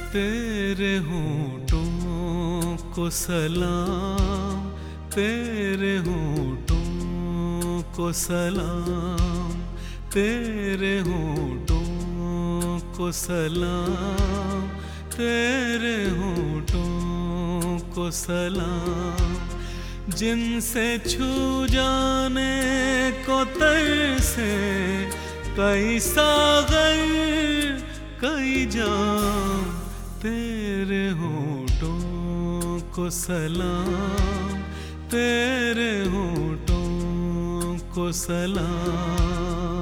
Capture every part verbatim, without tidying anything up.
तेरे होठों को सलाम, तेरे होठों को सलाम, तेरे होठों को सलाम, तेरे होठों को सलाम। जिनसे छू जाने को तरसे कई सागर कई जाम, तेरे होठों को सलाम, तेरे होठों को सलाम।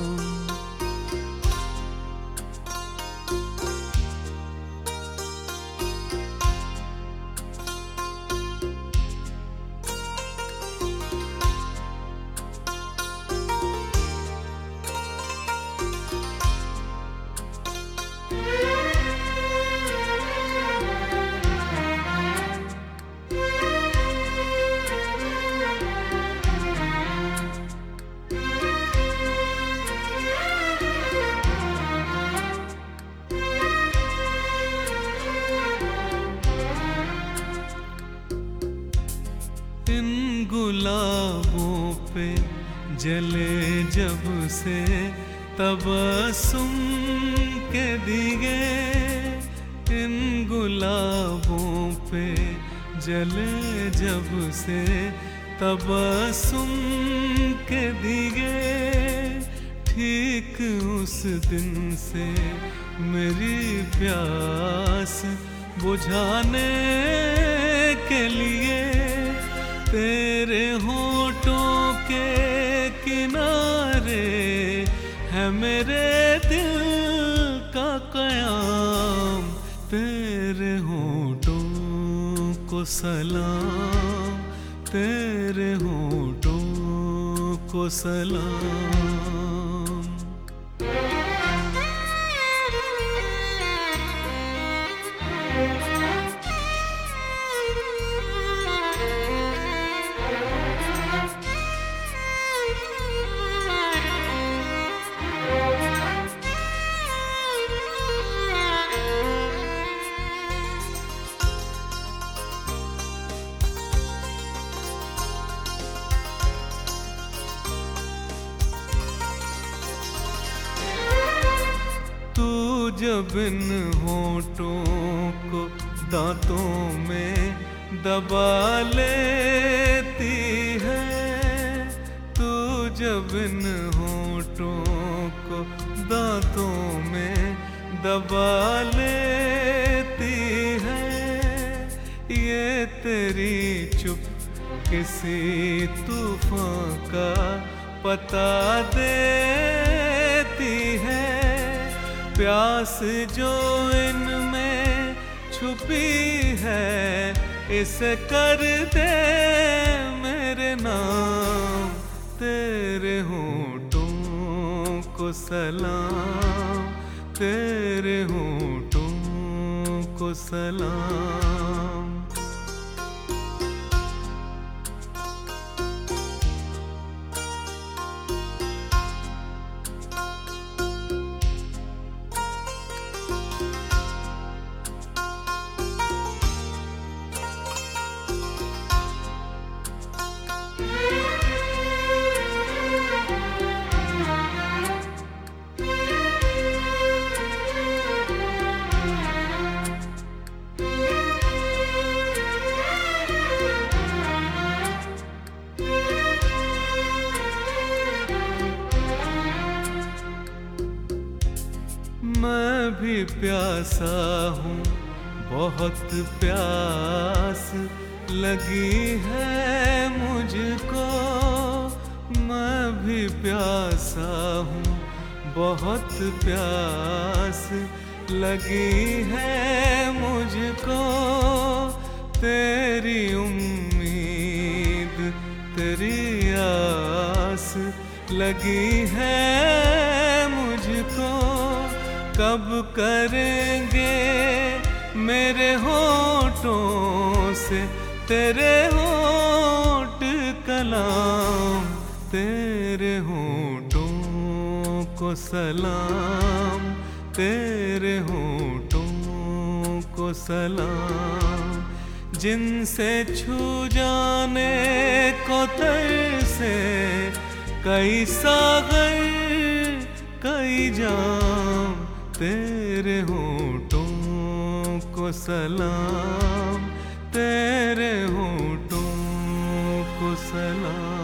इन गुलाबों पे जले जब से तबस्सुम के दिए, इन गुलाबों पे जले जब से तबस्सुम के दिए। ठीक उस दिन से मेरी प्यास बुझाने के लिए तेरे होठों के किनारे है मेरे दिल का क़याम। तेरे होठों को सलाम, तेरे होठों को सलाम। तू जब इन होठों को दांतों में दबा लेती है, तू जब इन होठों को दांतों में दबा लेती है, ये तेरी चुप किसी तूफान का पता देती है। प्यास जो इनमें छुपी है इसे कर दे मेरे नाम। तेरे होठों को सलाम, तेरे होठों को सलाम। मैं भी प्यासा हूँ, बहुत प्यास लगी है मुझको। मैं भी प्यासा हूँ, बहुत प्यास लगी है मुझको। तेरी उम्मीद तेरी आस लगी है मुझको। कब करेंगे मेरे होठों से तेरे होठ कलाम। तेरे होठों को सलाम, तेरे होठों को सलाम, जिनसे छू जाने को तरसे कई सागर कई जाम, तेरे होठों को सलाम, तेरे होठों को सलाम।